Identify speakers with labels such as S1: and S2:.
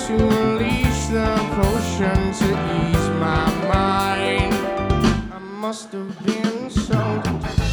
S1: to unleash the potion to ease my mind. I must have been so